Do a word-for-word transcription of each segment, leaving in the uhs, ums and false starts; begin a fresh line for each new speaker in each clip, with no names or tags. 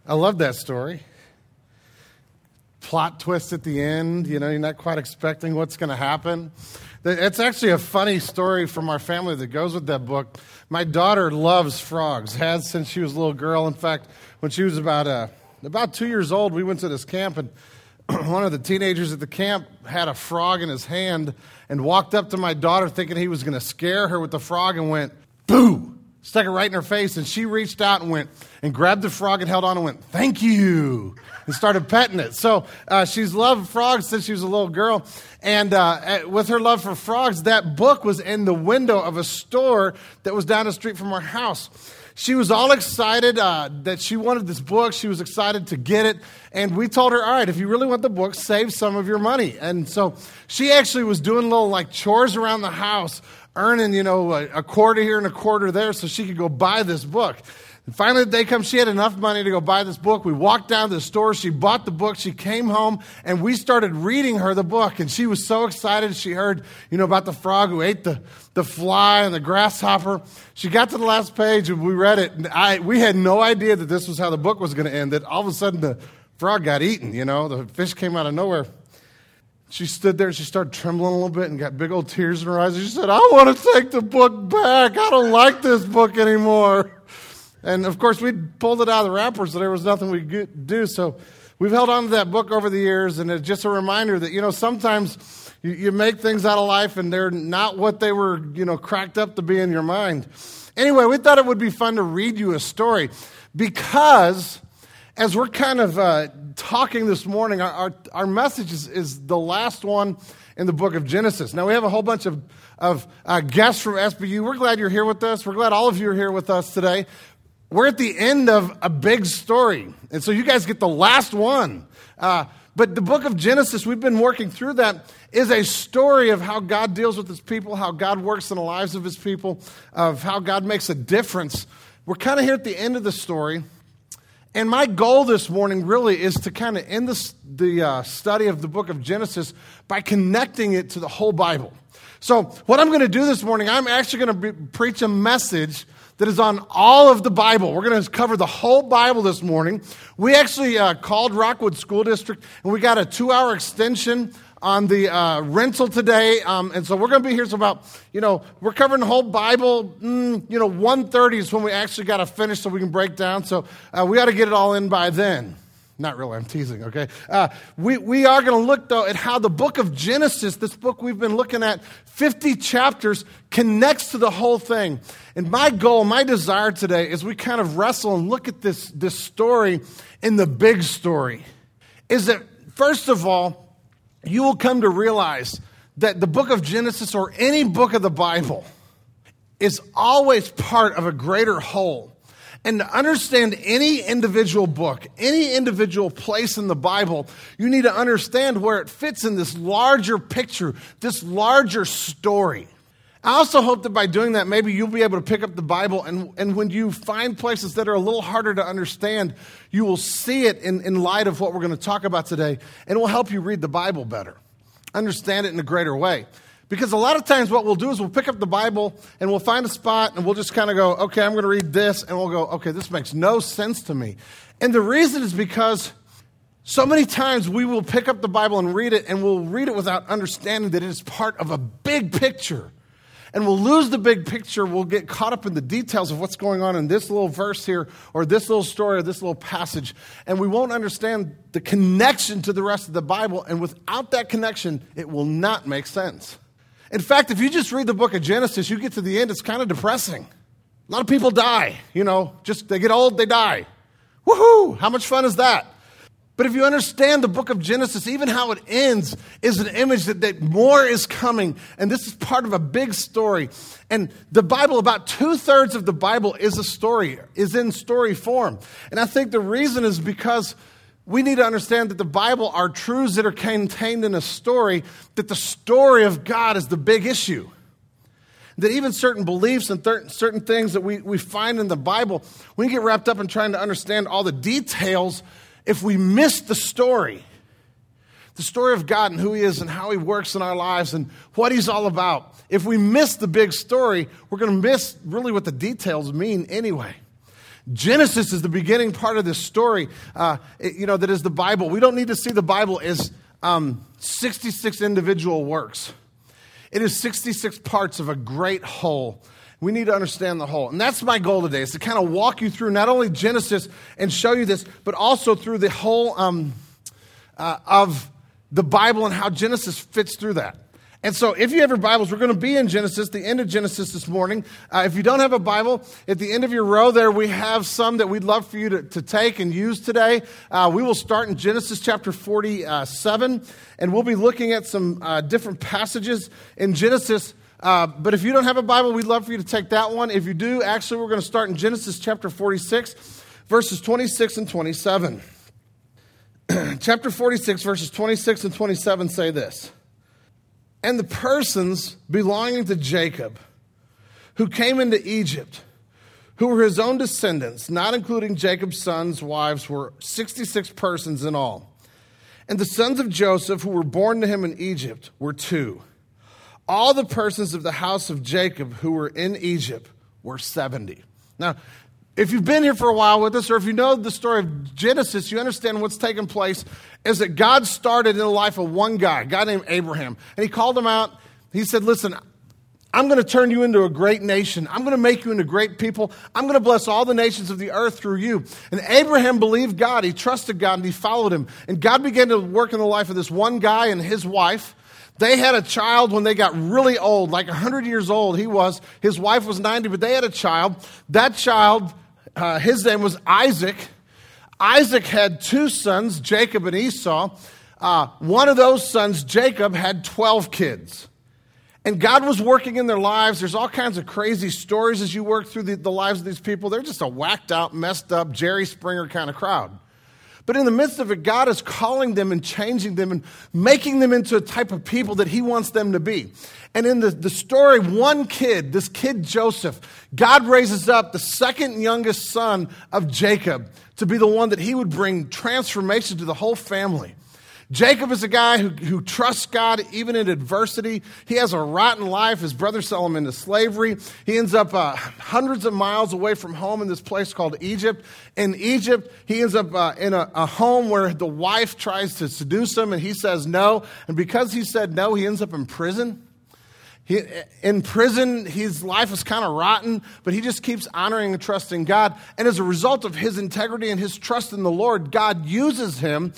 I love that story. Plot twist at the end, you know, you're not quite expecting what's going to happen. It's actually a funny story from our family that goes with that book. My daughter loves frogs, has since she was a little girl. In fact, when she was about uh, about two years old, we went to this camp, and one of the teenagers at the camp had a frog in his hand and walked up to my daughter thinking he was going to scare her with the frog and went, boo! Stuck it right in her face, and she reached out and went and grabbed the frog and held on and went, thank you, and started petting it. So uh, she's loved frogs since she was a little girl. And uh, with her love for frogs, that book was in the window of a store that was down the street from our house. She was all excited uh, that she wanted this book. She was excited to get it. And we told her, all right, if you really want the book, save some of your money. And so she actually was doing little like chores around the house, earning, you know, a, a quarter here and a quarter there so she could go buy this book. And finally, the day comes, she had enough money to go buy this book. We walked down to the store. She bought the book. She came home, and we started reading her the book. And she was so excited. She heard, you know, about the frog who ate the, the fly and the grasshopper. She got to the last page, and we read it. And I, we had no idea that this was how the book was going to end, that all of a sudden the frog got eaten, you know. The fish came out of nowhere. She stood there, she started trembling a little bit and got big old tears in her eyes. She said, I want to take the book back. I don't like this book anymore. And, of course, we pulled it out of the wrapper, so there was nothing we could do. So we've held on to that book over the years, and it's just a reminder that, you know, sometimes you, you make things out of life, and they're not what they were, you know, cracked up to be in your mind. Anyway, we thought it would be fun to read you a story because as we're kind of uh, talking this morning, our, our, our message is, is the last one in the book of Genesis. Now, we have a whole bunch of, of uh, guests from S B U. We're glad you're here with us. We're glad all of you are here with us today. We're at the end of a big story, and so you guys get the last one. Uh, but the book of Genesis, we've been working through that, is a story of how God deals with his people, how God works in the lives of his people, of how God makes a difference. We're kind of here at the end of the story. And my goal this morning really is to kind of end the, the uh, study of the book of Genesis by connecting it to the whole Bible. So what I'm going to do this morning, I'm actually going to be, preach a message that is on all of the Bible. We're going to cover the whole Bible this morning. We actually uh, called Rockwood School District, and we got a two-hour extension on the uh, rental today, um, and so we're going to be here till about, you know, we're covering the whole Bible, mm, you know, one thirty is when we actually got to finish so we can break down, so uh, we got to get it all in by then. Not really, I'm teasing, okay? Uh, we, we are going to look, though, at how the book of Genesis, this book we've been looking at, fifty chapters, connects to the whole thing. And my goal, my desire today is we kind of wrestle and look at this, this story in the big story, is that, first of all, you will come to realize that the book of Genesis or any book of the Bible is always part of a greater whole. And to understand any individual book, any individual place in the Bible, you need to understand where it fits in this larger picture, this larger story. I also hope that by doing that, maybe you'll be able to pick up the Bible, and, and when you find places that are a little harder to understand, you will see it in, in light of what we're going to talk about today, and it will help you read the Bible better, understand it in a greater way. Because a lot of times what we'll do is we'll pick up the Bible, and we'll find a spot, and we'll just kind of go, okay, I'm going to read this, and we'll go, okay, this makes no sense to me. And the reason is because so many times we will pick up the Bible and read it, and we'll read it without understanding that it is part of a big picture. And we'll lose the big picture. We'll get caught up in the details of what's going on in this little verse here, or this little story, or this little passage. And we won't understand the connection to the rest of the Bible. And without that connection, it will not make sense. In fact, if you just read the book of Genesis, you get to the end, it's kind of depressing. A lot of people die, you know, just they get old, they die. Woohoo! How much fun is that? But if you understand the book of Genesis, even how it ends is an image that, that more is coming. And this is part of a big story. And the Bible, about two-thirds of the Bible is a story, is in story form. And I think the reason is because we need to understand that the Bible are truths that are contained in a story, that the story of God is the big issue. That even certain beliefs and th- certain things that we, we find in the Bible, we get wrapped up in trying to understand all the details. If we miss the story, the story of God and who he is and how he works in our lives and what he's all about, if we miss the big story, we're going to miss really what the details mean anyway. Genesis is the beginning part of this story, uh, it, you know, that is the Bible. We don't need to see the Bible as um, sixty-six individual works. It is sixty-six parts of a great whole. We need to understand the whole. And that's my goal today, is to kind of walk you through not only Genesis and show you this, but also through the whole um, uh, of the Bible and how Genesis fits through that. And so if you have your Bibles, we're going to be in Genesis, the end of Genesis this morning. Uh, if you don't have a Bible, at the end of your row there, we have some that we'd love for you to, to take and use today. Uh, we will start in Genesis chapter forty-seven, and we'll be looking at some uh, different passages in Genesis. Uh, but if you don't have a Bible, we'd love for you to take that one. If you do, actually, we're going to start in Genesis chapter forty-six, verses twenty-six and twenty-seven. Chapter forty-six, verses twenty-six and twenty-seven say this. And the persons belonging to Jacob, who came into Egypt, who were his own descendants, not including Jacob's sons' wives, were sixty-six persons in all. And the sons of Joseph, who were born to him in Egypt, were two. All the persons of the house of Jacob who were in Egypt were seventy. Now, if you've been here for a while with us, or if you know the story of Genesis, you understand what's taken place is that God started in the life of one guy, a guy named Abraham. And he called him out. He said, listen, I'm going to turn you into a great nation. I'm going to make you into great people. I'm going to bless all the nations of the earth through you. And Abraham believed God. He trusted God, and he followed him. And God began to work in the life of this one guy and his wife. They had a child when they got really old, like one hundred years old he was. His wife was ninety, but they had a child. That child... Uh, his name was Isaac. Isaac had two sons, Jacob and Esau. Uh, one of those sons, Jacob, had twelve kids. And God was working in their lives. There's all kinds of crazy stories as you work through the, the lives of these people. They're just a whacked out, messed up, Jerry Springer kind of crowd. But in the midst of it, God is calling them and changing them and making them into a type of people that he wants them to be. And in the, the story, one kid, this kid Joseph, God raises up the second youngest son of Jacob to be the one that he would bring transformation to the whole family. Jacob is a guy who, who trusts God even in adversity. He has a rotten life. His brothers sell him into slavery. He ends up uh, hundreds of miles away from home in this place called Egypt. In Egypt, he ends up uh, in a, a home where the wife tries to seduce him, and he says no. And because he said no, he ends up in prison. He, in prison, his life is kind of rotten, but he just keeps honoring and trusting God. And as a result of his integrity and his trust in the Lord, God uses him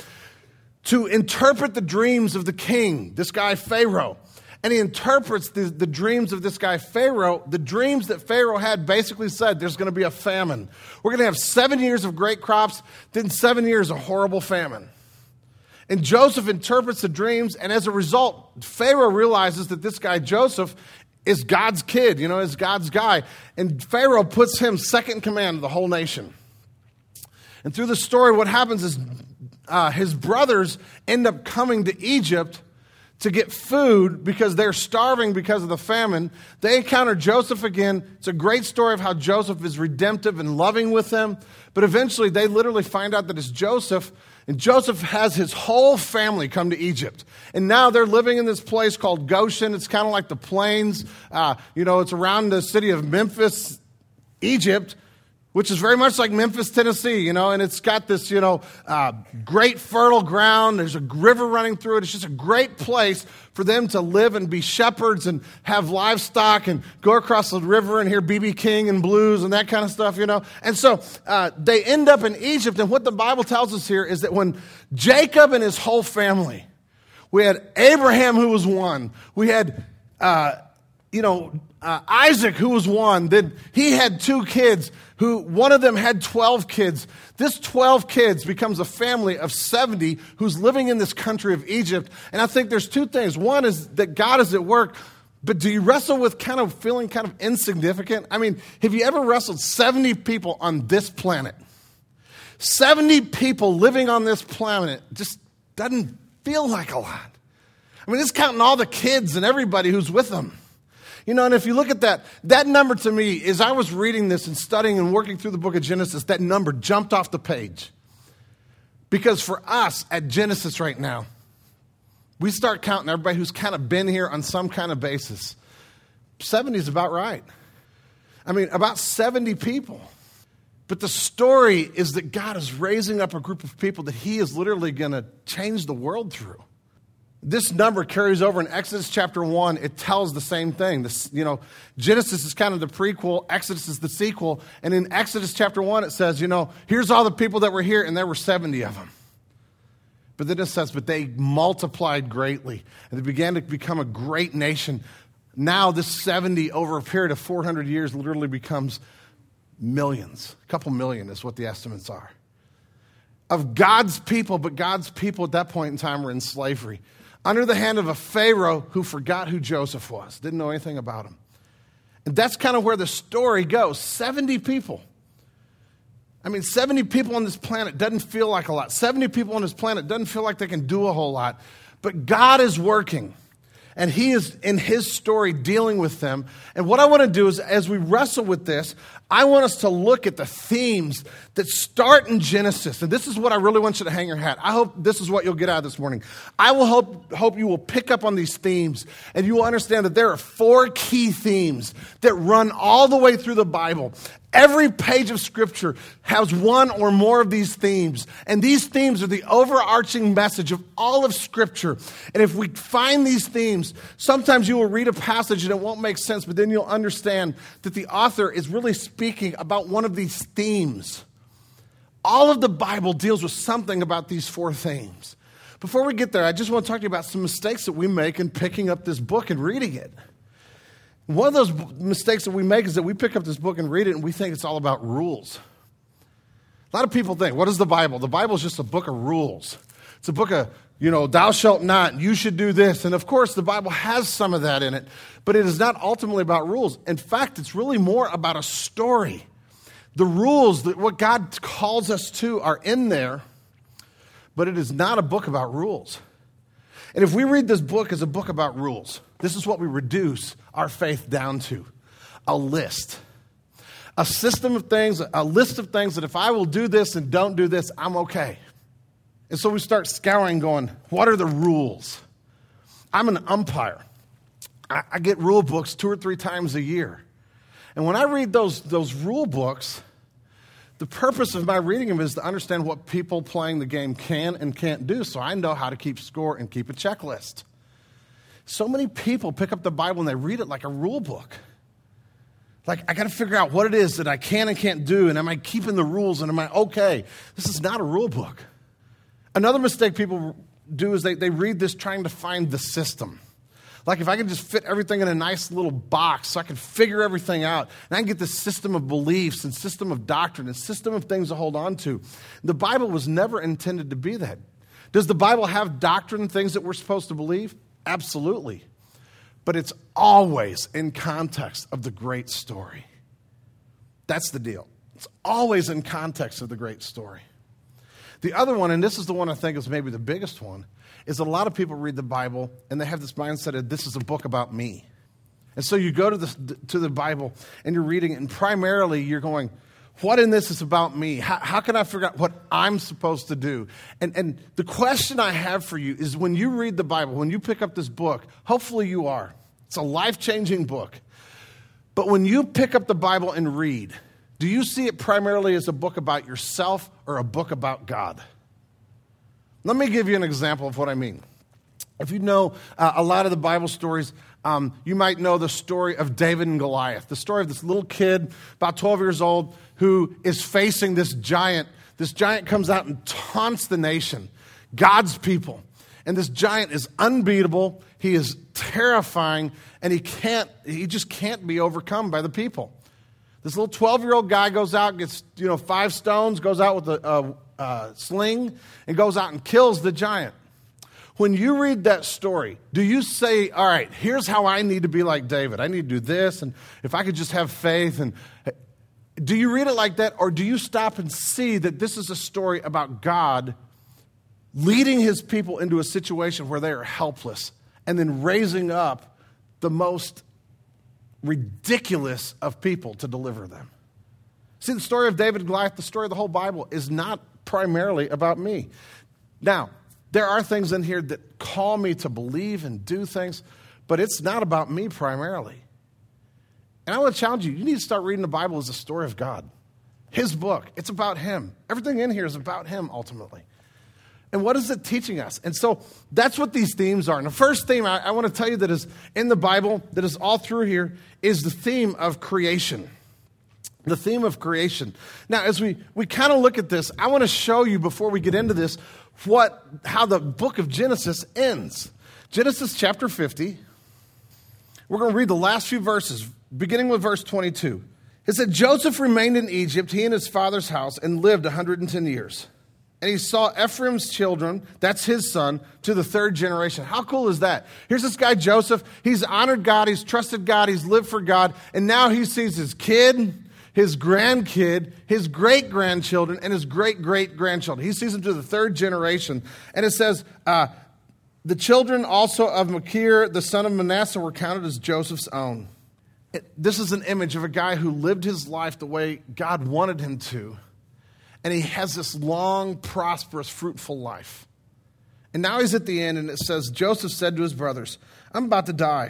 to interpret the dreams of the king, this guy Pharaoh. And he interprets the, the dreams of this guy Pharaoh. The dreams that Pharaoh had basically said there's going to be a famine. We're going to have seven years of great crops, then seven years of horrible famine. And Joseph interprets the dreams, and as a result, Pharaoh realizes that this guy Joseph is God's kid, you know, is God's guy. And Pharaoh puts him second in command of the whole nation. And through the story, what happens is uh, his brothers end up coming to Egypt to get food because they're starving because of the famine. They encounter Joseph again. It's a great story of how Joseph is redemptive and loving with them. But eventually they literally find out that it's Joseph. And Joseph has his whole family come to Egypt. And now they're living in this place called Goshen. It's kind of like the plains. Uh, you know, it's around the city of Memphis, Egypt, which is very much like Memphis, Tennessee, you know, and it's got this, you know, uh, great fertile ground. There's a river running through it. It's just a great place for them to live and be shepherds and have livestock and go across the river and hear B B King and blues and that kind of stuff, you know. And so uh, they end up in Egypt, and what the Bible tells us here is that when Jacob and his whole family, we had Abraham, who was one, we had, uh, you know, uh, Isaac, who was one, then he had two kids, who one of them had twelve kids. This twelve kids becomes a family of seventy who's living in this country of Egypt. And I think there's two things. One is that God is at work, but do you wrestle with kind of feeling kind of insignificant? I mean, have you ever wrestled seventy people on this planet? seventy people living on this planet just doesn't feel like a lot. I mean, it's counting all the kids and everybody who's with them. You know, and if you look at that, that number to me, as I was reading this and studying and working through the book of Genesis, that number jumped off the page. Because for us at Genesis right now, we start counting everybody who's kind of been here on some kind of basis. seventy is about right. I mean, about seventy people. But the story is that God is raising up a group of people that he is literally going to change the world through. This number carries over in Exodus chapter one. It tells the same thing. This, you know, Genesis is kind of the prequel. Exodus is the sequel. And in Exodus chapter one, it says, you know, here's all the people that were here, and there were seventy of them. But then it says, but they multiplied greatly, and they began to become a great nation. Now this seventy over a period of four hundred years literally becomes millions. A couple million is what the estimates are. Of God's people, but God's people at that point in time were in slavery. Under the hand of a Pharaoh who forgot who Joseph was, didn't know anything about him. And that's kind of where the story goes. seventy people. I mean, seventy people on this planet doesn't feel like a lot. seventy people on this planet doesn't feel like they can do a whole lot. But God is working. And he is, in his story, dealing with them. And what I want to do is, as we wrestle with this, I want us to look at the themes that start in Genesis. And this is what I really want you to hang your hat. I hope this is what you'll get out of this morning. I will hope, hope you will pick up on these themes, and you will understand that there are four key themes that run all the way through the Bible. Every page of Scripture has one or more of these themes. And these themes are the overarching message of all of Scripture. And if we find these themes, sometimes you will read a passage and it won't make sense, but then you'll understand that the author is really speaking about one of these themes. All of the Bible deals with something about these four themes. Before we get there, I just want to talk to you about some mistakes that we make in picking up this book and reading it. One of those mistakes that we make is that we pick up this book and read it and we think it's all about rules. A lot of people think, what is the Bible? The Bible is just a book of rules. It's a book of, you know, thou shalt not, you should do this. And of course, the Bible has some of that in it, but it is not ultimately about rules. In fact, it's really more about a story. The rules, that what God calls us to, are in there, but it is not a book about rules. And if we read this book as a book about rules, this is what we reduce our faith down to: a list. A system of things, a list of things that if I will do this and don't do this, I'm okay. And so we start scouring going, what are the rules? I'm an umpire. I, I get rule books two or three times a year. And when I read those, those rule books, the purpose of my reading them is to understand what people playing the game can and can't do, so I know how to keep score and keep a checklist. So many people pick up the Bible and they read it like a rule book. Like, I got to figure out what it is that I can and can't do, and am I keeping the rules, and am I okay? This is not a rule book. Another mistake people do is they, they read this trying to find the system. Like, if I can just fit everything in a nice little box so I can figure everything out, and I can get this system of beliefs and system of doctrine and system of things to hold on to. The Bible was never intended to be that. Does the Bible have doctrine, things that we're supposed to believe? Absolutely. But it's always in context of the great story. That's the deal. It's always in context of the great story. The other one, and this is the one I think is maybe the biggest one, is a lot of people read the Bible and they have this mindset of this is a book about me. And so you go to the, to the Bible and you're reading it, and primarily you're going, what in this is about me? How, how can I figure out what I'm supposed to do? And, and the question I have for you is, when you read the Bible, when you pick up this book, hopefully you are. It's a life-changing book. But when you pick up the Bible and read, do you see it primarily as a book about yourself or a book about God? Let me give you an example of what I mean. If you know uh, a lot of the Bible stories, um, you might know the story of David and Goliath, the story of this little kid, about twelve years old, who is facing this giant. This giant comes out and taunts the nation, God's people. And this giant is unbeatable. He is terrifying, and he can't. He just can't be overcome by the people. This little twelve-year-old guy goes out, gets you know five stones, goes out with a, a Uh, sling, and goes out and kills the giant. When you read that story, do you say, all right, here's how I need to be like David. I need to do this, and if I could just have faith. And do you read it like that, or do you stop and see that this is a story about God leading his people into a situation where they are helpless and then raising up the most ridiculous of people to deliver them? See, the story of David and Goliath, the story of the whole Bible, is not primarily about me. Now, there are things in here that call me to believe and do things, but it's not about me primarily. And I want to challenge you, you need to start reading the Bible as a story of God. his book. It's about him. Everything in here is about him ultimately. And what is it teaching us? And so that's what these themes are. And the first theme I, I want to tell you that is in the Bible, that is all through here, is the theme of creation. The theme of creation. Now, as we, we kind of look at this, I want to show you before we get into this what how the book of Genesis ends. Genesis chapter fifty. We're going to read the last few verses, beginning with verse twenty-two. It said, Joseph remained in Egypt, he and his father's house, and lived one hundred ten years. And he saw Ephraim's children, that's his son, to the third generation. How cool is that? Here's this guy, Joseph. He's honored God. He's trusted God. He's lived for God. And now he sees his kid, his grandkid, his great-grandchildren, and his great-great-grandchildren. He sees them to the third generation. And it says, uh, the children also of Machir, the son of Manasseh, were counted as Joseph's own. It, this is an image of a guy who lived his life the way God wanted him to. And he has this long, prosperous, fruitful life. And now he's at the end, and it says, Joseph said to his brothers, I'm about to die,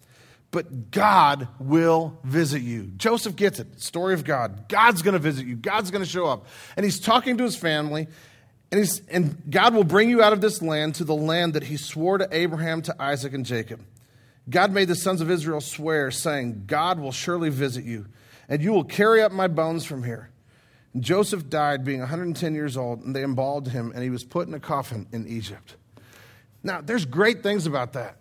but God will visit you. Joseph gets it. Story of God. God's going to visit you. God's going to show up. And he's talking to his family, and, he's, and God will bring you out of this land to the land that he swore to Abraham, to Isaac, and Jacob. God made the sons of Israel swear, saying, God will surely visit you, and you will carry up my bones from here. Joseph died being one hundred ten years old, and they embalmed him, and he was put in a coffin in Egypt. Now, there's great things about that.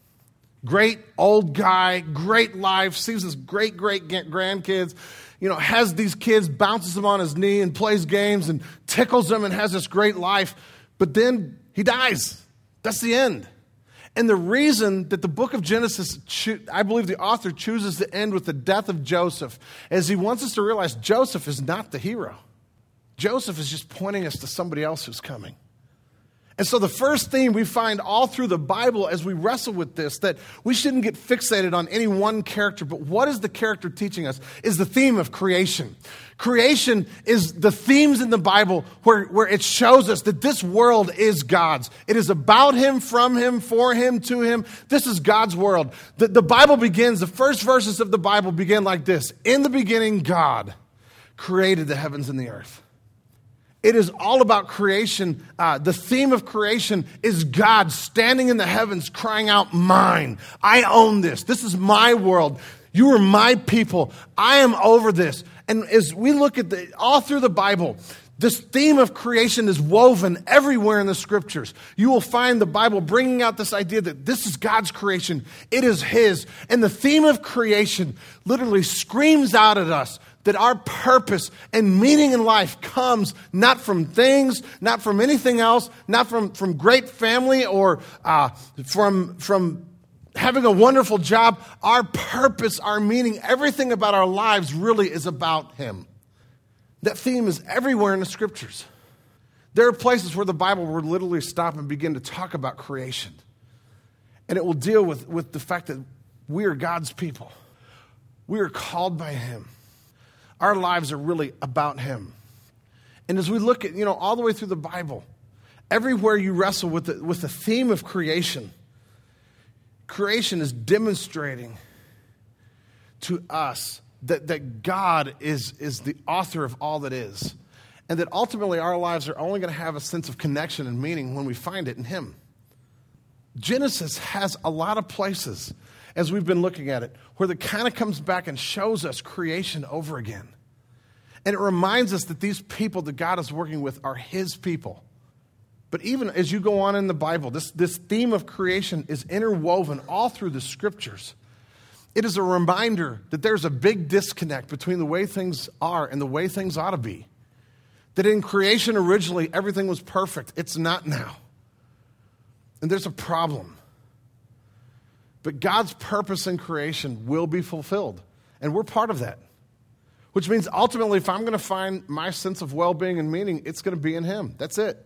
Great old guy, great life, sees his great, great grandkids, you know, has these kids, bounces them on his knee and plays games and tickles them and has this great life. But then he dies. That's the end. And the reason that the book of Genesis, I believe the author chooses to end with the death of Joseph is he wants us to realize Joseph is not the hero. Joseph is just pointing us to somebody else who's coming. And so the first theme we find all through the Bible as we wrestle with this, that we shouldn't get fixated on any one character, but what is the character teaching us, is the theme of creation. Creation is the themes in the Bible where, where it shows us that this world is God's. It is about him, from him, for him, to him. This is God's world. The, the Bible begins, the first verses of the Bible begin like this. In the beginning, God created the heavens and the earth. It is all about creation. Uh, the theme of creation is God standing in the heavens crying out, mine. I own this. This is my world. You are my people. I am over this. And as we look at the all through the Bible, this theme of creation is woven everywhere in the scriptures. You will find the Bible bringing out this idea that this is God's creation. It is his. And the theme of creation literally screams out at us that our purpose and meaning in life comes not from things, not from anything else, not from, from great family or uh, from, from having a wonderful job. Our purpose, our meaning, everything about our lives really is about him. That theme is everywhere in the scriptures. There are places where the Bible will literally stop and begin to talk about creation. And it will deal with, with the fact that we are God's people. We are called by him. Our lives are really about him. And as we look at, you know, all the way through the Bible, everywhere you wrestle with the, with the theme of creation, creation is demonstrating to us that, that God is, is the author of all that is. And that ultimately our lives are only going to have a sense of connection and meaning when we find it in him. Genesis has a lot of places, as we've been looking at it, where it kind of comes back and shows us creation over again. And it reminds us that these people that God is working with are his people. But even as you go on in the Bible, this, this theme of creation is interwoven all through the scriptures. It is a reminder that there's a big disconnect between the way things are and the way things ought to be. That in creation originally everything was perfect. It's not now. And there's a problem. But God's purpose in creation will be fulfilled. And we're part of that. Which means ultimately, if I'm going to find my sense of well-being and meaning, it's going to be in him. That's it.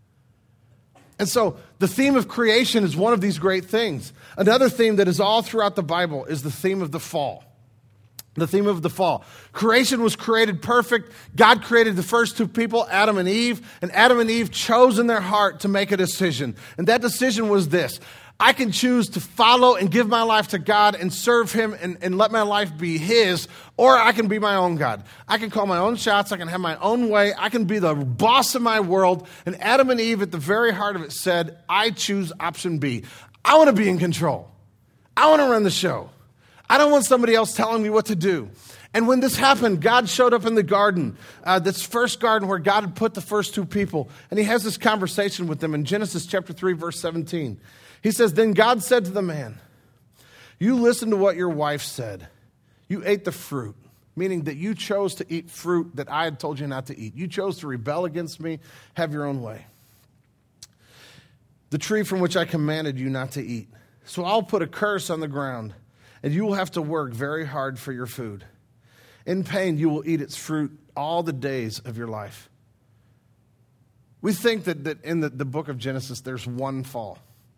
And so the theme of creation is one of these great things. Another theme that is all throughout the Bible is the theme of the fall. The theme of the fall. Creation was created perfect. God created the first two people, Adam and Eve. And Adam and Eve chose in their heart to make a decision. And that decision was this. I can choose to follow and give my life to God and serve him and, and let my life be his, or I can be my own God. I can call my own shots. I can have my own way. I can be the boss of my world. And Adam and Eve at the very heart of it said, I choose option B. I want to be in control. I want to run the show. I don't want somebody else telling me what to do. And when this happened, God showed up in the garden, uh, this first garden where God had put the first two people. And he has this conversation with them in Genesis chapter three, verse seventeen. He says, then God said to the man, you listened to what your wife said. You ate the fruit, meaning that you chose to eat fruit that I had told you not to eat. You chose to rebel against me, have your own way. The tree from which I commanded you not to eat. So I'll put a curse on the ground, and you will have to work very hard for your food. In pain, you will eat its fruit all the days of your life. We think that, that in the, the book of Genesis, there's one fall.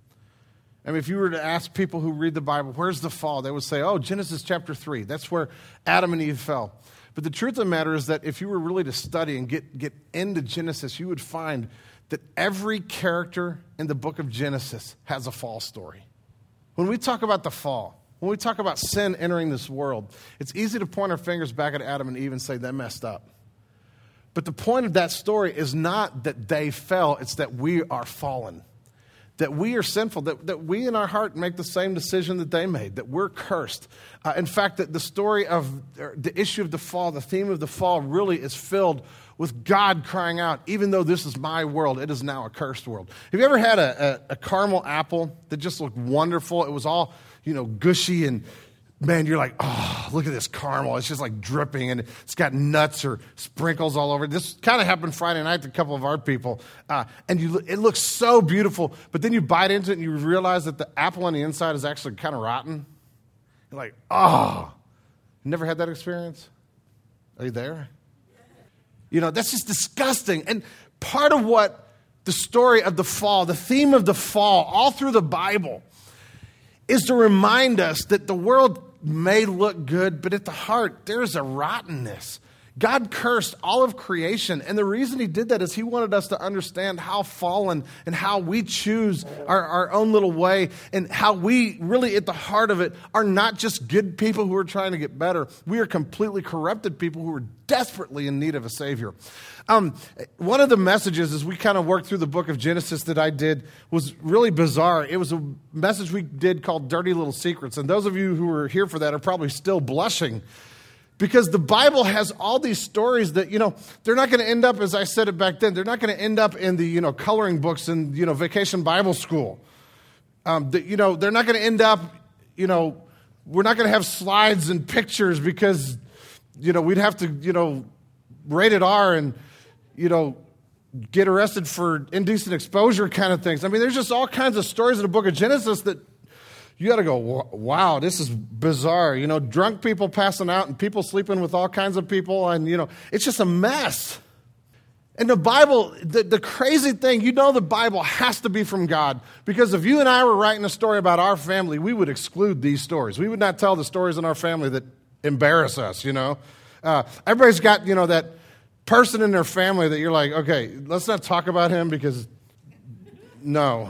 I mean, if you were to ask people who read the Bible, where's the fall? They would say, oh, Genesis chapter three. That's where Adam and Eve fell. But the truth of the matter is that if you were really to study and get, get into Genesis, you would find that every character in the book of Genesis has a fall story. When we talk about the fall, when we talk about sin entering this world, it's easy to point our fingers back at Adam and Eve and say they messed up. But the point of that story is not that they fell, it's that we are fallen. That we are sinful, that, that we in our heart make the same decision that they made, that we're cursed. Uh, in fact, that the story of the issue of the fall, the theme of the fall really is filled with God crying out, even though this is my world, it is now a cursed world. Have you ever had a, a, a caramel apple that just looked wonderful? It was all, you know, gushy and, man, you're like, oh, look at this caramel. It's just like dripping, and it's got nuts or sprinkles all over it. This kind of happened Friday night to a couple of our people. Uh, and you, it looks so beautiful, but then you bite into it and you realize that the apple on the inside is actually kind of rotten. You're like, oh, never had that experience? Are you there? You know, that's just disgusting. And part of what the story of the fall, the theme of the fall, all through the Bible, is to remind us that the world may look good, but at the heart, there is a rottenness. God cursed all of creation, and the reason he did that is he wanted us to understand how fallen and how we choose our, our own little way, and how we really at the heart of it are not just good people who are trying to get better. We are completely corrupted people who are desperately in need of a Savior. Um, one of the messages as we kind of worked through the book of Genesis that I did was really bizarre. It was a message we did called Dirty Little Secrets, and those of you who were here for that are probably still blushing. Because the Bible has all these stories that, you know, they're not going to end up, as I said it back then, they're not going to end up in the, you know, coloring books in, you know, Vacation Bible School. Um, the, you know, they're not going to end up, you know, we're not going to have slides and pictures because, you know, we'd have to, you know, rated R and, you know, get arrested for indecent exposure kind of things. I mean, there's just all kinds of stories in the book of Genesis that you got to go, wow, this is bizarre. You know, drunk people passing out and people sleeping with all kinds of people. And, you know, it's just a mess. And the Bible, the, the crazy thing, you know the Bible has to be from God. Because if you and I were writing a story about our family, we would exclude these stories. We would not tell the stories in our family that embarrass us, you know. Uh, everybody's got, you know, that person in their family that you're like, okay, let's not talk about him because, no.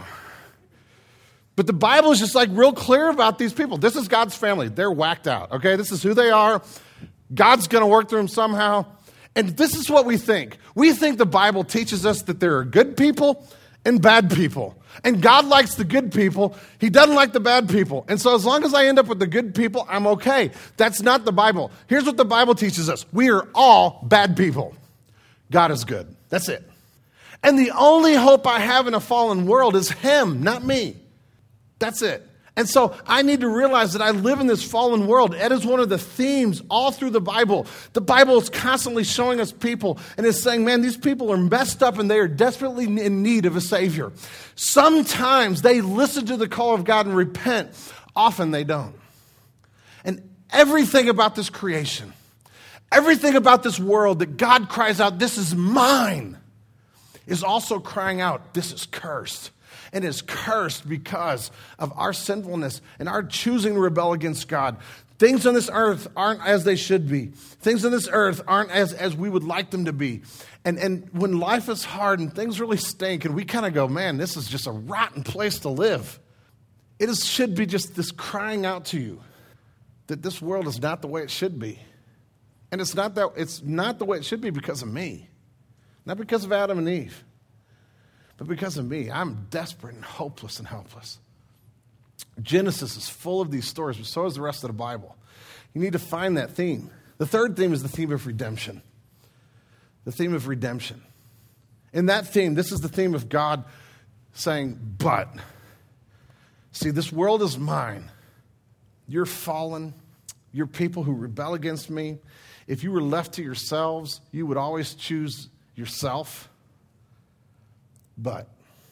But the Bible is just like real clear about these people. This is God's family. They're whacked out, okay? This is who they are. God's going to work through them somehow. And this is what we think. We think the Bible teaches us that there are good people and bad people. And God likes the good people. He doesn't like the bad people. And so as long as I end up with the good people, I'm okay. That's not the Bible. Here's what the Bible teaches us. We are all bad people. God is good. That's it. And the only hope I have in a fallen world is him, not me. That's it. And so I need to realize that I live in this fallen world. It is one of the themes all through the Bible. The Bible is constantly showing us people and is saying, man, these people are messed up and they are desperately in need of a Savior. Sometimes they listen to the call of God and repent. Often they don't. And everything about this creation, everything about this world that God cries out, this is mine, is also crying out, this is cursed. And is cursed because of our sinfulness and our choosing to rebel against God. Things on this earth aren't as they should be. Things on this earth aren't as, as we would like them to be. And, and when life is hard and things really stink and we kind of go, man, this is just a rotten place to live. it is, should be just this crying out to you that this world is not the way it should be. And it's not that it's not the way it should be because of me. Not because of Adam and Eve, but because of me. I'm desperate and hopeless and helpless. Genesis is full of these stories, but so is the rest of the Bible. You need to find that theme. The third theme is the theme of redemption. The theme of redemption. In that theme, this is the theme of God saying, but, see, this world is mine. You're fallen. You're people who rebel against me. If you were left to yourselves, you would always choose yourself. But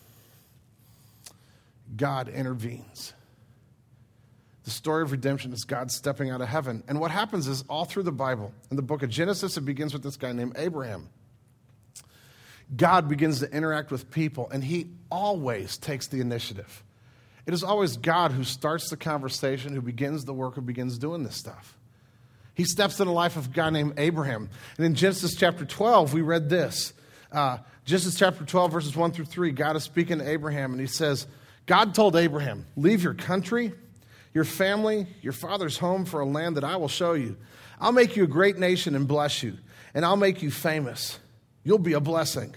God intervenes. The story of redemption is God stepping out of heaven. And what happens is all through the Bible, in the book of Genesis, it begins with this guy named Abraham. God begins to interact with people, and he always takes the initiative. It is always God who starts the conversation, who begins the work, who begins doing this stuff. He steps in the life of a guy named Abraham. And in Genesis chapter twelve, we read this. Uh, Genesis chapter twelve, verses one through three, God is speaking to Abraham, and he says, God told Abraham, leave your country, your family, your father's home for a land that I will show you. I'll make you a great nation and bless you, and I'll make you famous. You'll be a blessing.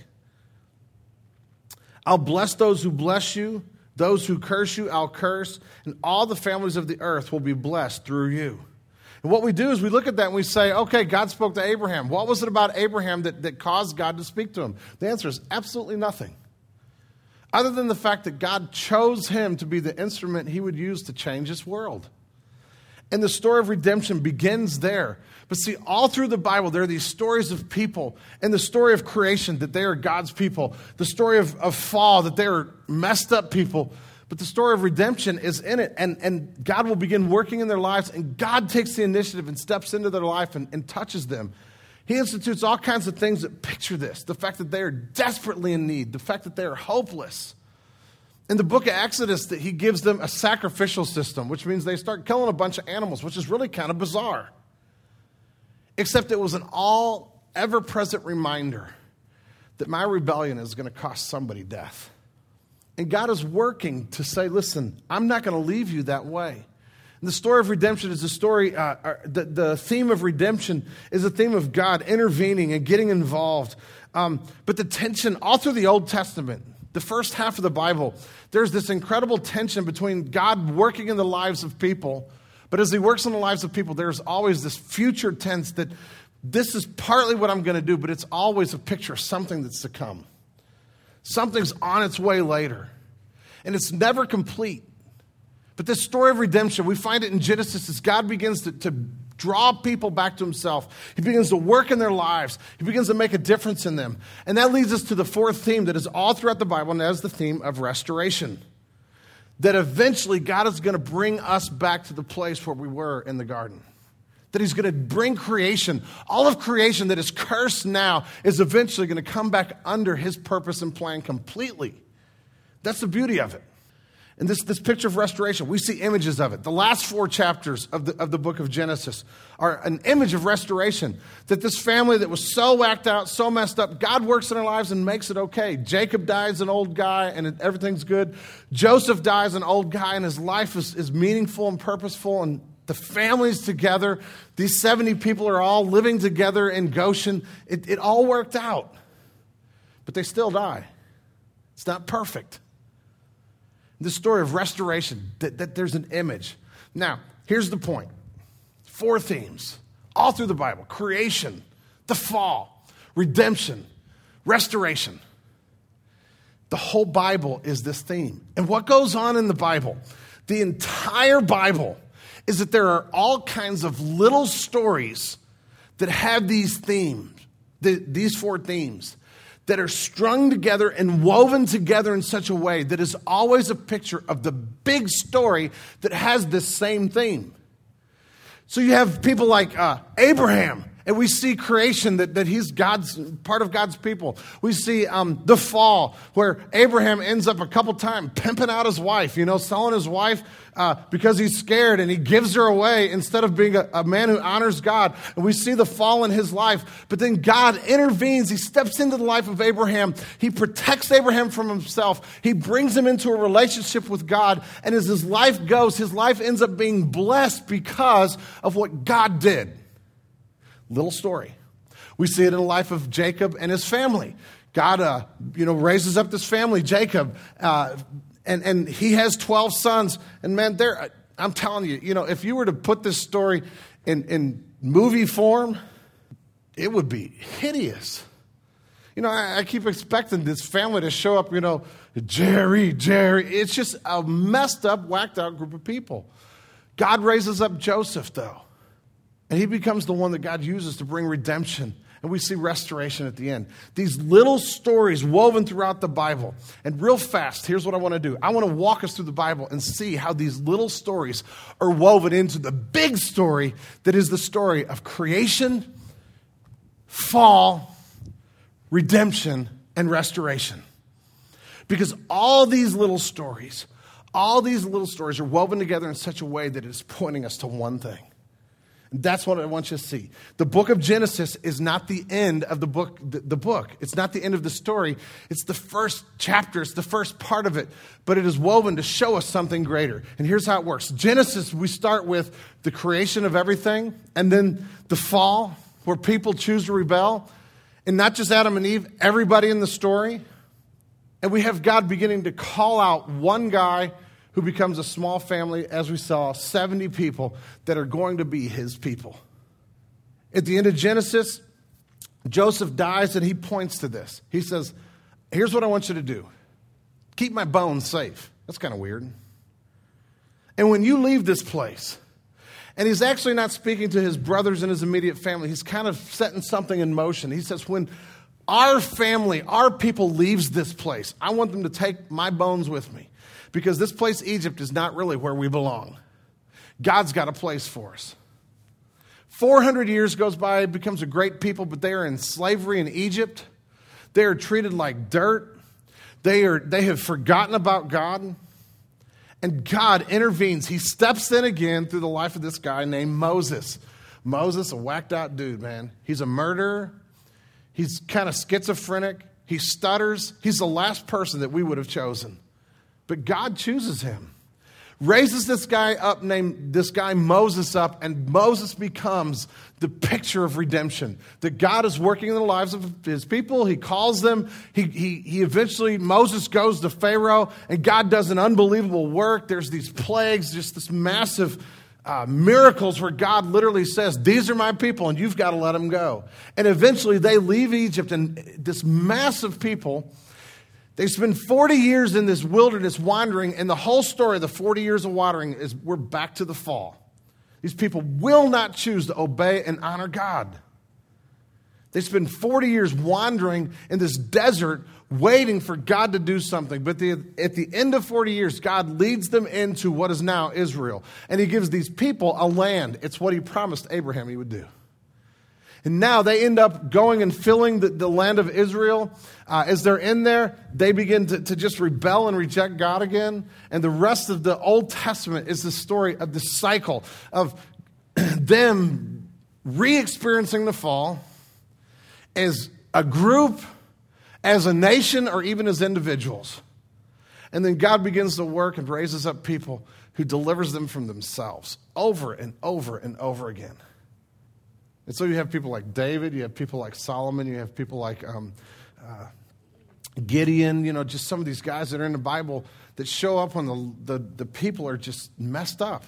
I'll bless those who bless you. Those who curse you, I'll curse. And all the families of the earth will be blessed through you. And what we do is we look at that and we say, okay, God spoke to Abraham. What was it about Abraham that, that caused God to speak to him? The answer is absolutely nothing. Other than the fact that God chose him to be the instrument he would use to change his world. And the story of redemption begins there. But see, all through the Bible, there are these stories of people, and the story of creation, that they are God's people. The story of, of fall, that they are messed up people. But the story of redemption is in it. And, and God will begin working in their lives, and God takes the initiative and steps into their life and, and touches them. He institutes all kinds of things that picture this. The fact that they are desperately in need. The fact that they are hopeless. In the book of Exodus, that he gives them a sacrificial system, which means they start killing a bunch of animals, which is really kind of bizarre. Except it was an all ever-present reminder that my rebellion is going to cost somebody death. And God is working to say, listen, I'm not going to leave you that way. And the story of redemption is the story, uh, uh, the, the theme of redemption is the theme of God intervening and getting involved. Um, but the tension all through the Old Testament, the first half of the Bible, there's this incredible tension between God working in the lives of people. But as he works in the lives of people, there's always this future tense that this is partly what I'm going to do, but it's always a picture of something that's to come. Something's on its way later. And it's never complete. But this story of redemption, we find it in Genesis as God begins to, to draw people back to himself. He begins to work in their lives. He begins to make a difference in them. And that leads us to the fourth theme that is all throughout the Bible, and that is the theme of restoration. That eventually God is going to bring us back to the place where we were in the garden. That he's going to bring creation. All of creation that is cursed now is eventually going to come back under his purpose and plan completely. That's the beauty of it. And this, this picture of restoration, we see images of it. The last four chapters of the, of the book of Genesis are an image of restoration. That this family that was so whacked out, so messed up, God works in their lives and makes it okay. Jacob dies an old guy and everything's good. Joseph dies an old guy and his life is, is meaningful and purposeful, and the family's together. These seventy people are all living together in Goshen. It, it all worked out. But they still die. It's not perfect. The story of restoration, that, that there's an image. Now, here's the point. Four themes, all through the Bible. Creation, the fall, redemption, restoration. The whole Bible is this theme. And what goes on in the Bible, the entire Bible, is that there are all kinds of little stories that have these themes, the, these four themes, that are strung together and woven together in such a way that is always a picture of the big story that has this same theme. So you have people like uh, Abraham, And we see creation, that, that he's God's part of God's people. We see um, the fall, where Abraham ends up a couple times pimping out his wife, you know, selling his wife uh, because he's scared, and he gives her away instead of being a, a man who honors God. And we see the fall in his life. But then God intervenes. He steps into the life of Abraham. He protects Abraham from himself. He brings him into a relationship with God. And as his life goes, his life ends up being blessed because of what God did. Little story. We see it in the life of Jacob and his family. God, uh, you know, raises up this family, Jacob, uh, and and he has twelve sons. And man, there, I'm telling you, you know, if you were to put this story in in movie form, it would be hideous. You know, I, I keep expecting this family to show up. You know, Jerry, Jerry. It's just a messed up, whacked out group of people. God raises up Joseph, though. And he becomes the one that God uses to bring redemption. And we see restoration at the end. These little stories woven throughout the Bible. And real fast, here's what I want to do. I want to walk us through the Bible and see how these little stories are woven into the big story that is the story of creation, fall, redemption, and restoration. Because all these little stories, all these little stories are woven together in such a way that it is pointing us to one thing. That's what I want you to see. The book of Genesis is not the end of the book. The, the book. It's not the end of the story. It's the first chapter. It's the first part of it. But it is woven to show us something greater. And here's how it works. Genesis, we start with the creation of everything. And then the fall, where people choose to rebel. And not just Adam and Eve, everybody in the story. And we have God beginning to call out one guy who becomes a small family, as we saw, seventy people that are going to be his people. At the end of Genesis, Joseph dies, and he points to this. He says, here's what I want you to do. Keep my bones safe. That's kind of weird. And when you leave this place, and he's actually not speaking to his brothers and his immediate family, he's kind of setting something in motion. He says, when our family, our people leaves this place, I want them to take my bones with me. Because this place, Egypt, is not really where we belong. God's got a place for us. four hundred years goes by, it becomes a great people, but they are in slavery in Egypt. They are treated like dirt. They are, they have forgotten about God. And God intervenes. He steps in again through the life of this guy named Moses. Moses, a whacked out dude, man. He's a murderer. He's kind of schizophrenic. He stutters. He's the last person that we would have chosen. But God chooses him, raises this guy up, named this guy Moses up, and Moses becomes the picture of redemption. That God is working in the lives of his people. He calls them. He, he, he eventually, Moses goes to Pharaoh, and God does an unbelievable work. There's these plagues, just this massive uh, miracles where God literally says, these are my people, and you've got to let them go. And eventually they leave Egypt, and this massive people, they spend forty years in this wilderness wandering, and the whole story of the forty years of wandering is we're back to the fall. These people will not choose to obey and honor God. They spend forty years wandering in this desert, waiting for God to do something. But the, at the end of forty years, God leads them into what is now Israel. And he gives these people a land. It's what he promised Abraham he would do. And now they end up going and filling the, the land of Israel. Uh, as they're in there, they begin to, to just rebel and reject God again. And the rest of the Old Testament is the story of the cycle of them re-experiencing the fall as a group, as a nation, or even as individuals. And then God begins to work and raises up people who delivers them from themselves over and over and over again. And so you have people like David, you have people like Solomon, you have people like um, uh, Gideon, you know, just some of these guys that are in the Bible that show up when the, the, the people are just messed up.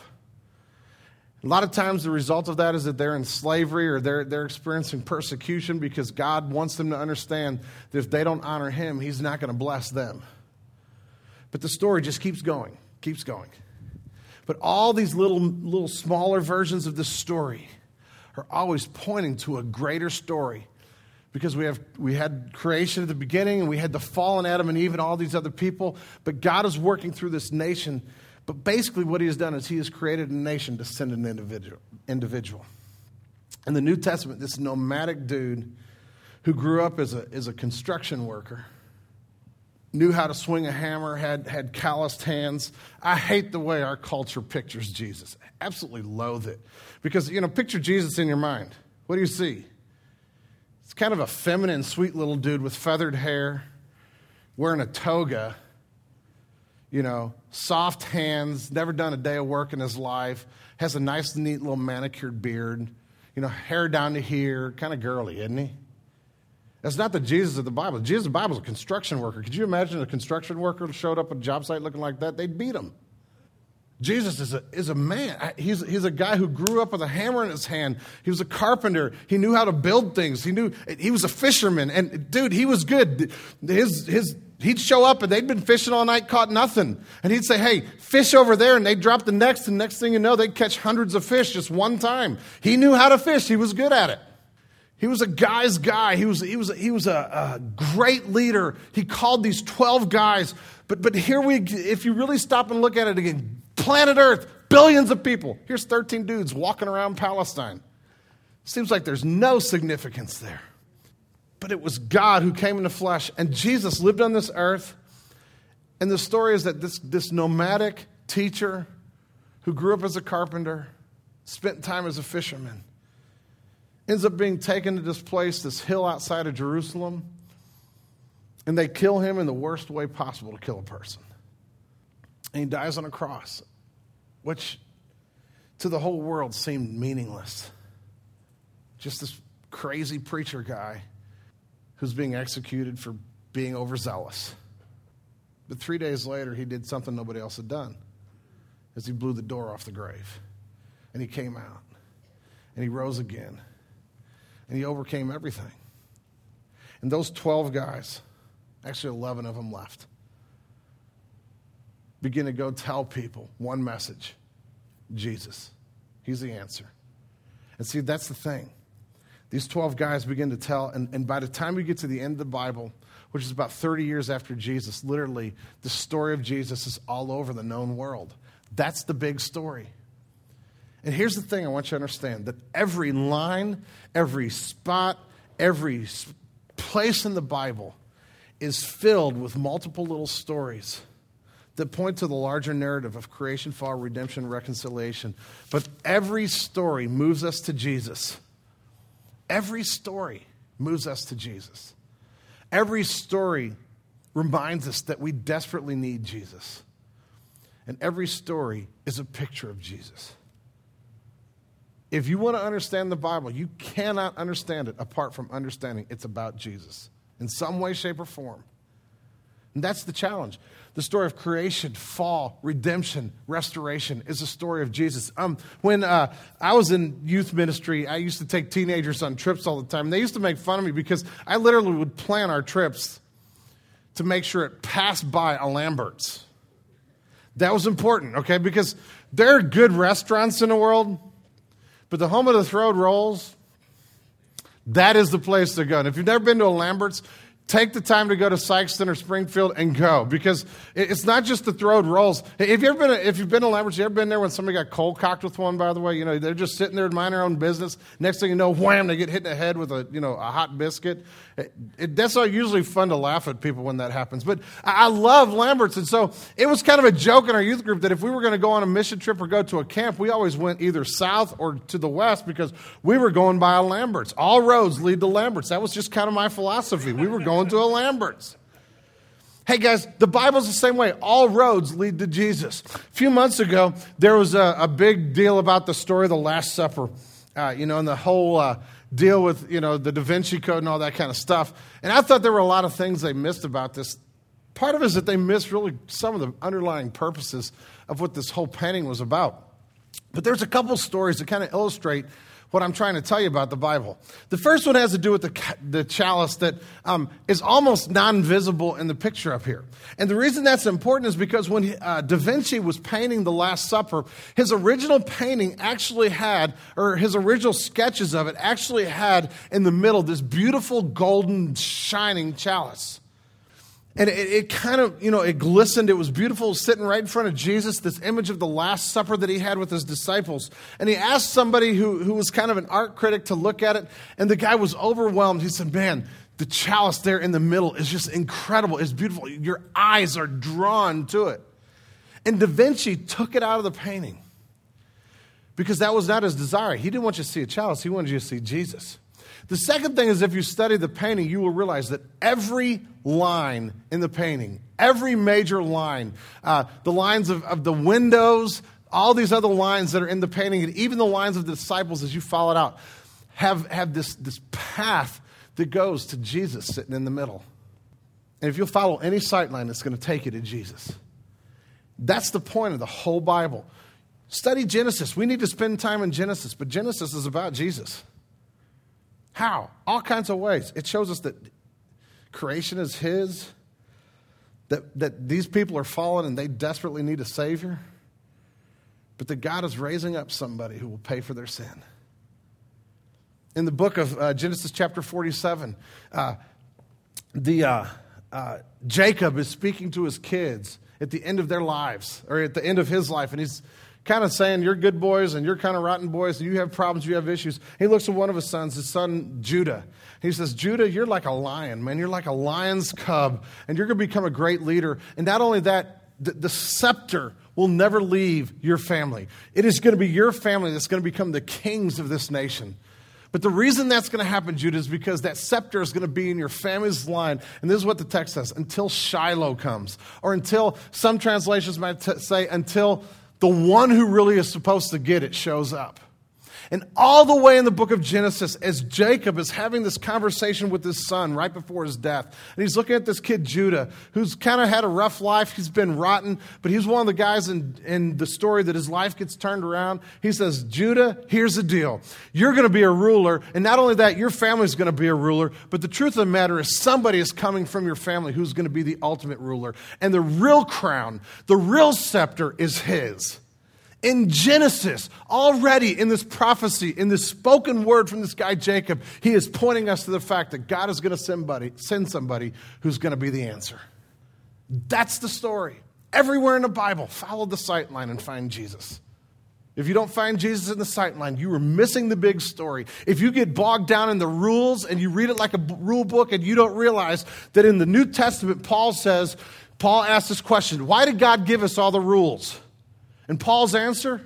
A lot of times the result of that is that they're in slavery or they're, they're experiencing persecution because God wants them to understand that if they don't honor him, he's not going to bless them. But the story just keeps going, keeps going. But all these little, little smaller versions of this story are always pointing to a greater story, because we have we had creation at the beginning, and we had the fallen Adam and Eve and all these other people, but God is working through this nation. But basically what he has done is he has created a nation to send an individual. individual. In the New Testament, this nomadic dude who grew up as a, as a construction worker, knew how to swing a hammer, had, had calloused hands. I hate the way our culture pictures Jesus. I absolutely loathe it. Because, you know, picture Jesus in your mind. What do you see? It's kind of a feminine, sweet little dude with feathered hair, wearing a toga, you know, soft hands, never done a day of work in his life, has a nice, neat little manicured beard, you know, hair down to here, kind of girly, isn't he? That's not the Jesus of the Bible. Jesus of the Bible is a construction worker. Could you imagine a construction worker showed up at a job site looking like that? They'd beat him. Jesus is a, is a man. He's, he's a guy who grew up with a hammer in his hand. He was a carpenter. He knew how to build things. He knew he was a fisherman. And dude, he was good. His, his, he'd show up and they'd been fishing all night, caught nothing. And he'd say, hey, fish over there. And they'd drop the next. And next thing you know, they'd catch hundreds of fish just one time. He knew how to fish. He was good at it. He was a guy's guy. He was, he was, he was a, a great leader. He called these twelve guys. But, but here we, if you really stop and look at it again, planet Earth, billions of people. Here's thirteen dudes walking around Palestine. Seems like there's no significance there. But it was God who came in the flesh, and Jesus lived on this earth. And the story is that this, this nomadic teacher who grew up as a carpenter, spent time as a fisherman, ends up being taken to this place, this hill outside of Jerusalem, and they kill him in the worst way possible to kill a person. And he dies on a cross, which to the whole world seemed meaningless. Just this crazy preacher guy who's being executed for being overzealous. But three days later, he did something nobody else had done, as he blew the door off the grave. And he came out, and he rose again, and he overcame everything. And those twelve guys, actually eleven of them left, begin to go tell people one message: Jesus. He's the answer. And see, that's the thing. These twelve guys begin to tell, and, and by the time we get to the end of the Bible, which is about thirty years after Jesus, literally, the story of Jesus is all over the known world. That's the big story. And here's the thing I want you to understand, that every line, every spot, every place in the Bible is filled with multiple little stories that point to the larger narrative of creation, fall, redemption, reconciliation. But every story moves us to Jesus. Every story moves us to Jesus. Every story reminds us that we desperately need Jesus. And every story is a picture of Jesus. If you want to understand the Bible, you cannot understand it apart from understanding it's about Jesus in some way, shape, or form. And that's the challenge. The story of creation, fall, redemption, restoration is a story of Jesus. Um, when uh, I was in youth ministry, I used to take teenagers on trips all the time. They used to make fun of me because I literally would plan our trips to make sure it passed by a Lambert's. That was important, okay? Because there are good restaurants in the world, but the home of the throwed rolls, that is the place to go. And if you've never been to a Lambert's, take the time to go to Sykeston or Springfield and go, because it's not just the throwed rolls. If you've ever been, if you've been to Lambert's, you ever been there when somebody got cold cocked with one? By the way, you know they're just sitting there minding their own business. Next thing you know, wham! They get hit in the head with a you know a hot biscuit. It, it, that's all usually fun to laugh at people when that happens. But I, I love Lambert's, and so it was kind of a joke in our youth group that if we were going to go on a mission trip or go to a camp, we always went either south or to the west because we were going by a Lambert's. All roads lead to Lambert's. That was just kind of my philosophy. We were going to a Lambert's. Hey guys, the Bible's the same way. All roads lead to Jesus. A few months ago, there was a, a big deal about the story of the Last Supper, uh, you know, and the whole uh, deal with, you know, the Da Vinci Code and all that kind of stuff. And I thought there were a lot of things they missed about this. Part of it is that they missed really some of the underlying purposes of what this whole painting was about. But there's a couple stories that kind of illustrate what I'm trying to tell you about the Bible. The first one has to do with the, the chalice that um, is almost non-visible in the picture up here. And the reason that's important is because when uh, Da Vinci was painting the Last Supper, his original painting actually had, or his original sketches of it actually had in the middle this beautiful golden shining chalice. And it, it kind of, you know, it glistened. It was beautiful, sitting right in front of Jesus, this image of the Last Supper that he had with his disciples. And he asked somebody who, who was kind of an art critic to look at it, and the guy was overwhelmed. He said, man, the chalice there in the middle is just incredible. It's beautiful. Your eyes are drawn to it. And Da Vinci took it out of the painting because that was not his desire. He didn't want you to see a chalice. He wanted you to see Jesus. The second thing is, if you study the painting, you will realize that every line in the painting, every major line, uh, the lines of, of the windows, all these other lines that are in the painting, and even the lines of the disciples as you follow it out, have, have this, this path that goes to Jesus sitting in the middle. And if you'll follow any sight line, it's going to take you to Jesus. That's the point of the whole Bible. Study Genesis. We need to spend time in Genesis, but Genesis is about Jesus. How? All kinds of ways. It shows us that creation is his, that, that these people are fallen and they desperately need a Savior, but that God is raising up somebody who will pay for their sin. In the book of uh, Genesis chapter forty-seven, uh, the uh, uh, Jacob is speaking to his kids at the end of their lives, or at the end of his life, and he's kind of saying, you're good boys and you're kind of rotten boys and you have problems, you have issues. He looks at one of his sons, his son Judah. He says, Judah, you're like a lion, man. You're like a lion's cub, and you're going to become a great leader. And not only that, the, the scepter will never leave your family. It is going to be your family that's going to become the kings of this nation. But the reason that's going to happen, Judah, is because that scepter is going to be in your family's line. And this is what the text says, until Shiloh comes. Or until, some translations might t- say, until the one who really is supposed to get it shows up. And all the way in the book of Genesis, as Jacob is having this conversation with his son right before his death, and he's looking at this kid Judah, who's kind of had a rough life. He's been rotten, but he's one of the guys in, in the story that his life gets turned around. He says, Judah, here's the deal. You're going to be a ruler, and not only that, your family's going to be a ruler, but the truth of the matter is somebody is coming from your family who's going to be the ultimate ruler. And the real crown, the real scepter is his. In Genesis, already in this prophecy, in this spoken word from this guy Jacob, he is pointing us to the fact that God is going to send somebody, send somebody who's going to be the answer. That's the story. Everywhere in the Bible, follow the sight line and find Jesus. If you don't find Jesus in the sight line, you are missing the big story. If you get bogged down in the rules and you read it like a rule book and you don't realize that in the New Testament, Paul says, Paul asks this question, why did God give us all the rules? And Paul's answer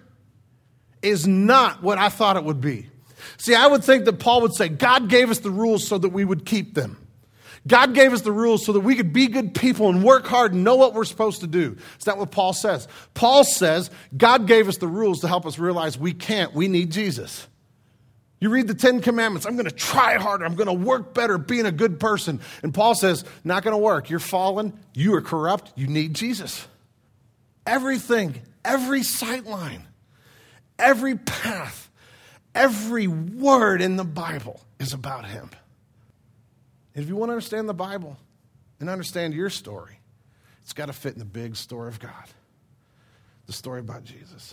is not what I thought it would be. See, I would think that Paul would say, God gave us the rules so that we would keep them. God gave us the rules so that we could be good people and work hard and know what we're supposed to do. It's not what Paul says. Paul says, God gave us the rules to help us realize we can't. We need Jesus. You read the Ten Commandments. I'm going to try harder. I'm going to work better being a good person. And Paul says, not going to work. You're fallen. You are corrupt. You need Jesus. Everything. Every sight line, every path, every word in the Bible is about him. And if you want to understand the Bible and understand your story, it's got to fit in the big story of God, the story about Jesus.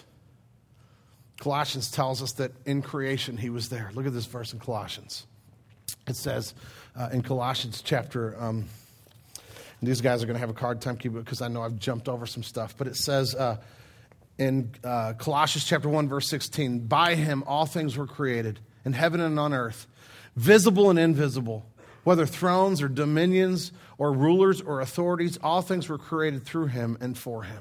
Colossians tells us that in creation he was there. Look at this verse in Colossians. It says uh, in Colossians chapter, um, and these guys are going to have a hard time keeping it because I know I've jumped over some stuff, but it says, uh, in uh, Colossians chapter one, verse sixteen, by him all things were created, in heaven and on earth, visible and invisible, whether thrones or dominions or rulers or authorities, all things were created through him and for him.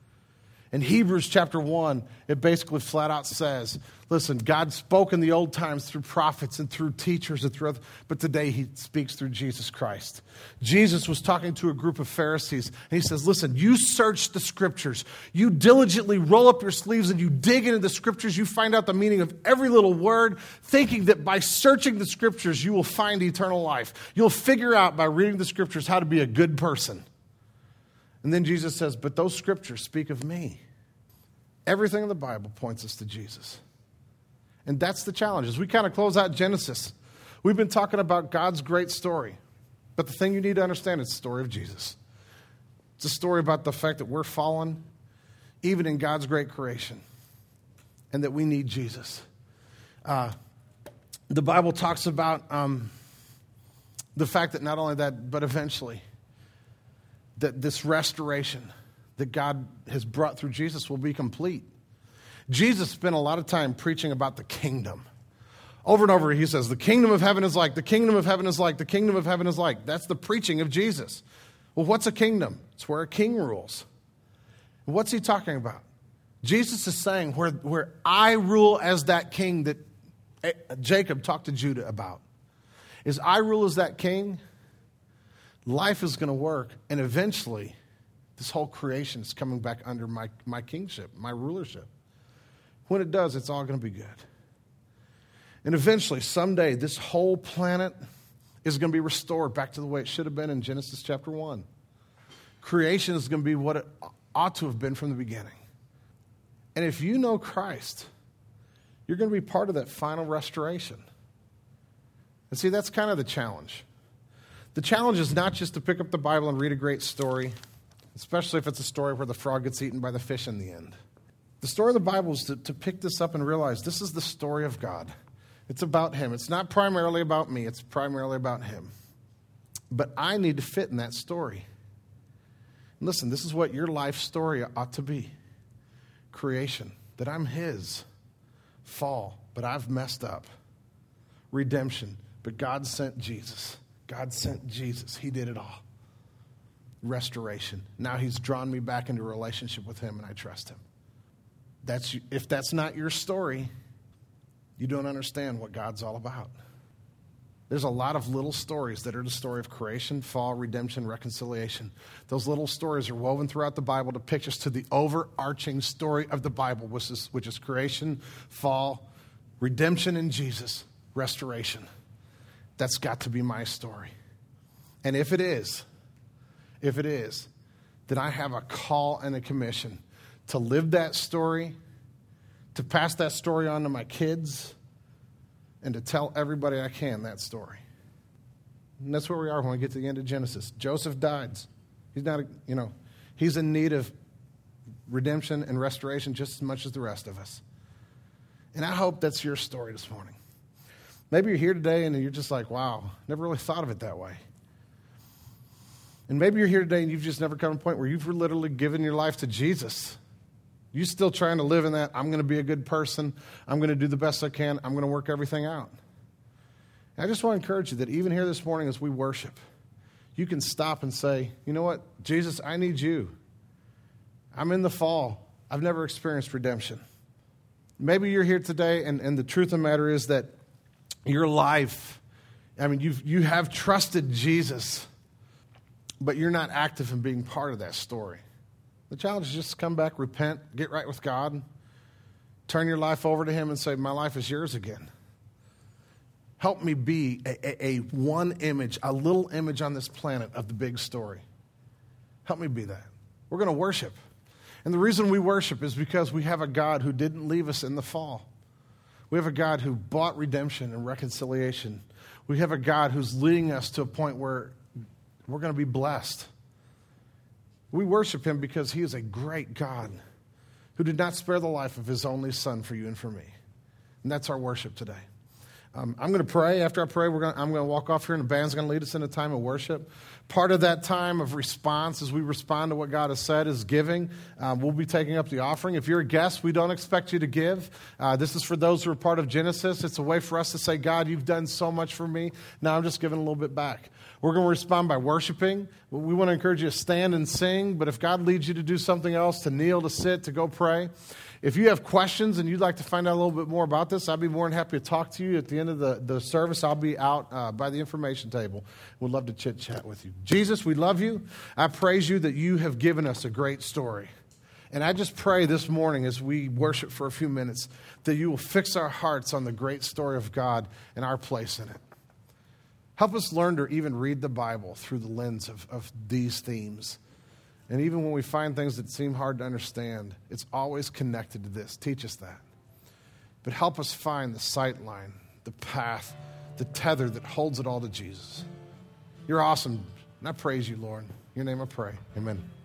In Hebrews chapter one, it basically flat out says, listen, God spoke in the old times through prophets and through teachers, and through other, but today he speaks through Jesus Christ. Jesus was talking to a group of Pharisees, and he says, listen, you search the scriptures. You diligently roll up your sleeves and you dig into the scriptures. You find out the meaning of every little word, thinking that by searching the scriptures, you will find eternal life. You'll figure out by reading the scriptures how to be a good person. And then Jesus says, but those scriptures speak of me. Everything in the Bible points us to Jesus. And that's the challenge. As we kind of close out Genesis, we've been talking about God's great story. But the thing you need to understand is the story of Jesus. It's a story about the fact that we're fallen, even in God's great creation, and that we need Jesus. Uh, the Bible talks about um, the fact that not only that, but eventually, that this restoration that God has brought through Jesus will be complete. Jesus spent a lot of time preaching about the kingdom. Over and over he says, the kingdom of heaven is like, the kingdom of heaven is like, the kingdom of heaven is like. That's the preaching of Jesus. Well, what's a kingdom? It's where a king rules. What's he talking about? Jesus is saying where, where I rule as that king that Jacob talked to Judah about. Is I rule as that king, life is going to work, and eventually this whole creation is coming back under my, my kingship, my rulership. When it does, it's all going to be good. And eventually, someday, this whole planet is going to be restored back to the way it should have been in Genesis chapter one. Creation is going to be what it ought to have been from the beginning. And if you know Christ, you're going to be part of that final restoration. And see, that's kind of the challenge. The challenge is not just to pick up the Bible and read a great story, especially if it's a story where the frog gets eaten by the fish in the end. The story of the Bible is to, to pick this up and realize this is the story of God. It's about him. It's not primarily about me. It's primarily about him. But I need to fit in that story. And listen, this is what your life story ought to be. Creation, that I'm his. Fall, but I've messed up. Redemption, but God sent Jesus. God sent Jesus. He did it all. Restoration. Now he's drawn me back into a relationship with him, and I trust him. That's if that's not your story, you don't understand what God's all about. There's a lot of little stories that are the story of creation, fall, redemption, reconciliation. Those little stories are woven throughout the Bible to picture us to the overarching story of the Bible, which is, which is creation, fall, redemption in Jesus, restoration. That's got to be my story. And if it is, if it is, then I have a call and a commission to live that story, to pass that story on to my kids, and to tell everybody I can that story. And that's where we are when we get to the end of Genesis. Joseph died. He's not, a, you know, he's in need of redemption and restoration just as much as the rest of us. And I hope that's your story this morning. Maybe you're here today and you're just like, wow, never really thought of it that way. And maybe you're here today and you've just never come to a point where you've literally given your life to Jesus. You're still trying to live in that, I'm going to be a good person, I'm going to do the best I can, I'm going to work everything out. And I just want to encourage you that even here this morning as we worship, you can stop and say, you know what, Jesus, I need you. I'm in the fall. I've never experienced redemption. Maybe you're here today and, and the truth of the matter is that your life, I mean, you've, you have trusted Jesus, but you're not active in being part of that story. The challenge is just to come back, repent, get right with God, turn your life over to him and say, my life is yours again. Help me be a, a, a one image, a little image on this planet of the big story. Help me be that. We're going to worship. And the reason we worship is because we have a God who didn't leave us in the fall. We have a God who bought redemption and reconciliation. We have a God who's leading us to a point where we're going to be blessed. We worship him because he is a great God who did not spare the life of his only son for you and for me. And that's our worship today. Um, I'm going to pray. After I pray, we're going to, I'm going to walk off here and the band's going to lead us in a time of worship. Part of that time of response as we respond to what God has said is giving. Um, we'll be taking up the offering. If you're a guest, we don't expect you to give. Uh, this is for those who are part of Genesis. It's a way for us to say, God, you've done so much for me. Now I'm just giving a little bit back. We're going to respond by worshiping. We want to encourage you to stand and sing, but if God leads you to do something else, to kneel, to sit, to go pray. If you have questions and you'd like to find out a little bit more about this, I'd be more than happy to talk to you. At the end of the, the service, I'll be out uh, by the information table. We'd love to chit-chat with you. Jesus, we love you. I praise you that you have given us a great story. And I just pray this morning as we worship for a few minutes that you will fix our hearts on the great story of God and our place in it. Help us learn to even read the Bible through the lens of, of these themes. And even when we find things that seem hard to understand, it's always connected to this. Teach us that. But help us find the sight line, the path, the tether that holds it all to Jesus. You're awesome. And I praise you, Lord. In your name I pray. Amen.